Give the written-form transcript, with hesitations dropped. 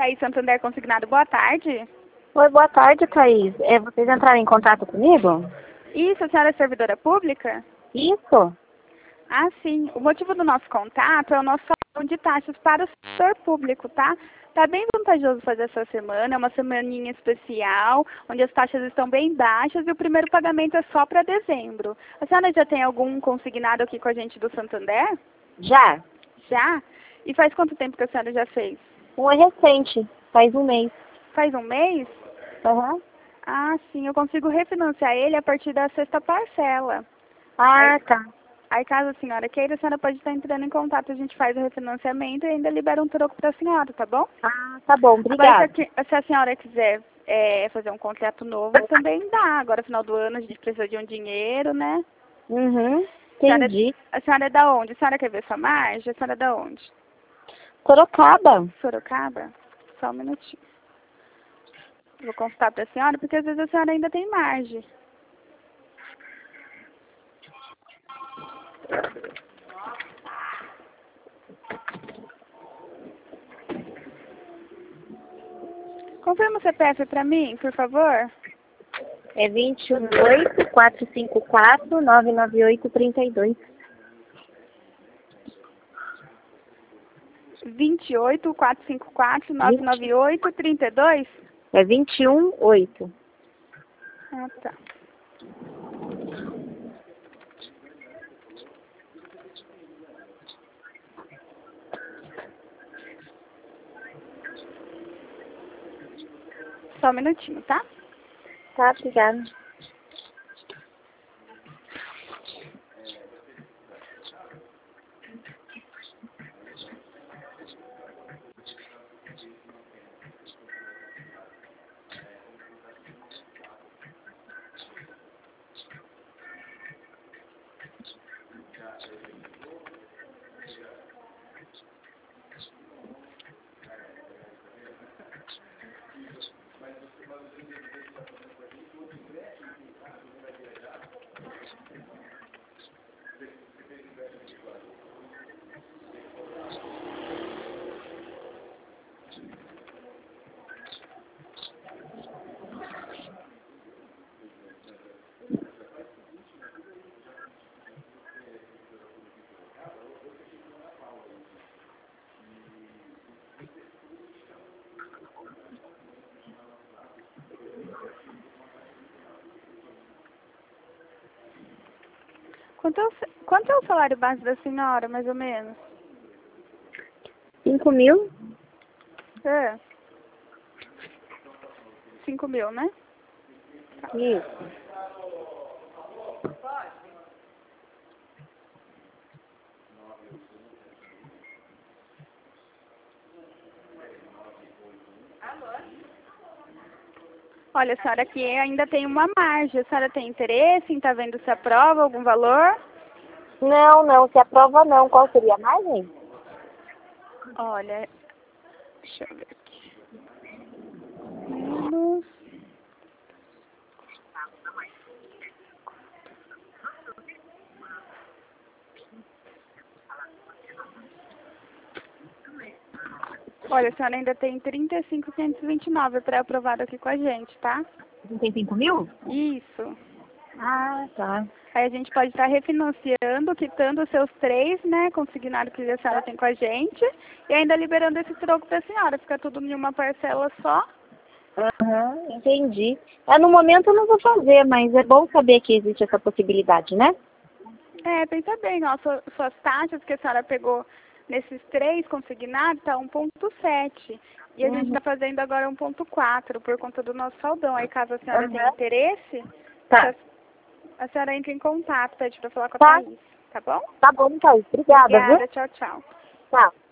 Thaís Santander Consignado, boa tarde. Oi, boa tarde, Thaís. Vocês entraram em contato comigo? Isso, a senhora é servidora pública? Isso. Ah, sim. O motivo do nosso contato é o nosso salão de taxas para o setor público, tá? Tá bem vantajoso fazer essa semana, é uma semaninha especial, onde as taxas estão bem baixas e o primeiro pagamento é só para dezembro. A senhora já tem algum consignado aqui com a gente do Santander? Já. Já? E faz quanto tempo que a senhora já fez? Um é recente, faz um mês. Faz um mês? Uhum. Ah, sim, eu consigo refinanciar ele a partir da sexta parcela. Ah, tá. Aí, caso a senhora queira, a senhora pode estar entrando em contato, a gente faz o refinanciamento e ainda libera um troco para a senhora, tá bom? Ah, tá bom, Agora, obrigada. se a senhora quiser fazer um contrato novo, também dá. Agora, final do ano, a gente precisa de um dinheiro, né? Uhum, Senhora, entendi. a senhora é da onde? A senhora quer ver sua margem? A senhora é da onde? Sorocaba. Sorocaba? Só um minutinho. Vou consultar para a senhora, porque às vezes a senhora ainda tem margem. Confirma o CPF para mim, por favor. É 218-454-998-32. 28-454-998-32? É 218. Ah, tá. Só um minutinho, tá? Tá, obrigada. Quanto é o salário base da senhora, mais ou menos? 5.000? É. 5.000, né? Isso. Olha, a senhora aqui ainda tem uma margem. A senhora tem interesse em estar vendo se aprova algum valor? Não, se aprova não. Qual seria a margem? Olha, deixa eu ver aqui. Menos. Olha, a senhora ainda tem 35.529 pré-aprovado aqui com a gente, tá? Não tem 5.000? Isso. Ah, tá. Aí a gente pode estar refinanciando, quitando os seus 3, né, consignado que a senhora tem com a gente, e ainda liberando esse troco para a senhora. Fica tudo em uma parcela só. Aham, entendi. No momento eu não vou fazer, mas é bom saber que existe essa possibilidade, né? Pensa bem, ó, suas taxas que a senhora pegou nesses 3 consignados tá 1,7. E a gente Uhum. está fazendo agora 1,4 por conta do nosso saldão. Aí caso a senhora tenha interesse, Tá. a senhora entra em contato, pede para falar com a Tá. Thaís, tá bom? Tá bom, Thaís. Obrigada, viu? Obrigada, tchau, tchau. Tchau.